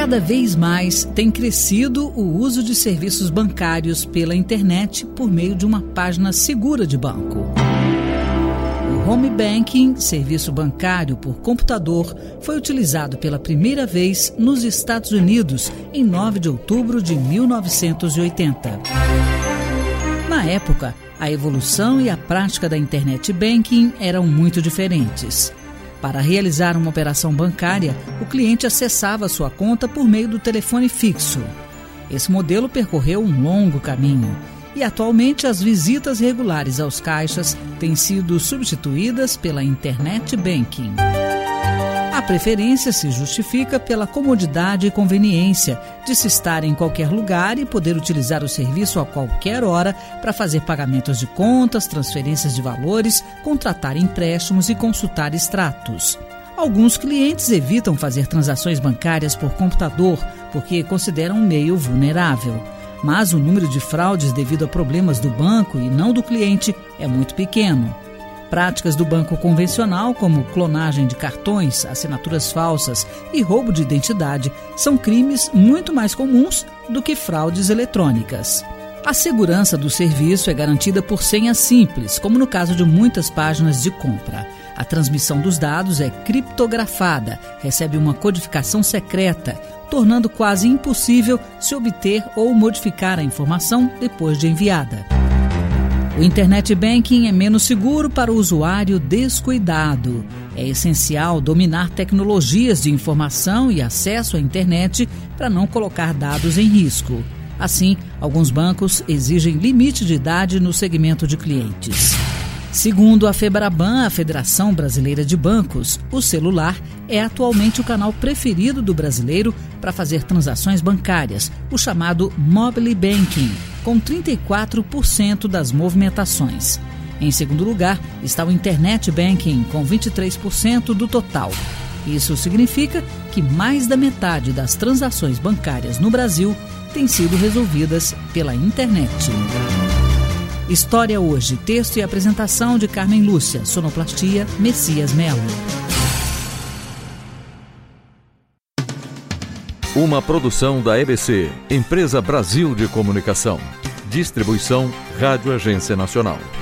Cada vez mais tem crescido o uso de serviços bancários pela internet por meio de uma página segura de banco. O Home Banking, serviço bancário por computador, foi utilizado pela primeira vez nos Estados Unidos em 9 de outubro de 1980. Na época, a evolução e a prática da Internet Banking eram muito diferentes. Para realizar uma operação bancária, o cliente acessava sua conta por meio do telefone fixo. Esse modelo percorreu um longo caminho e atualmente as visitas regulares aos caixas têm sido substituídas pela Internet Banking. A preferência se justifica pela comodidade e conveniência de se estar em qualquer lugar e poder utilizar o serviço a qualquer hora para fazer pagamentos de contas, transferências de valores, contratar empréstimos e consultar extratos. Alguns clientes evitam fazer transações bancárias por computador porque consideram um meio vulnerável. Mas o número de fraudes devido a problemas do banco e não do cliente é muito pequeno. Práticas do banco convencional, como clonagem de cartões, assinaturas falsas e roubo de identidade, são crimes muito mais comuns do que fraudes eletrônicas. A segurança do serviço é garantida por senha simples, como no caso de muitas páginas de compra. A transmissão dos dados é criptografada, recebe uma codificação secreta, tornando quase impossível se obter ou modificar a informação depois de enviada. O Internet Banking é menos seguro para o usuário descuidado. É essencial dominar tecnologias de informação e acesso à internet para não colocar dados em risco. Assim, alguns bancos exigem limite de idade no segmento de clientes. Segundo a Febraban, a Federação Brasileira de Bancos, o celular é atualmente o canal preferido do brasileiro para fazer transações bancárias, o chamado Mobile Banking, com 34% das movimentações. Em segundo lugar está o Internet Banking, com 23% do total. Isso significa que mais da metade das transações bancárias no Brasil têm sido resolvidas pela internet. História Hoje, texto e apresentação de Carmen Lúcia, sonoplastia Messias Melo. Uma produção da EBC, Empresa Brasil de Comunicação. Distribuição Rádio Agência Nacional.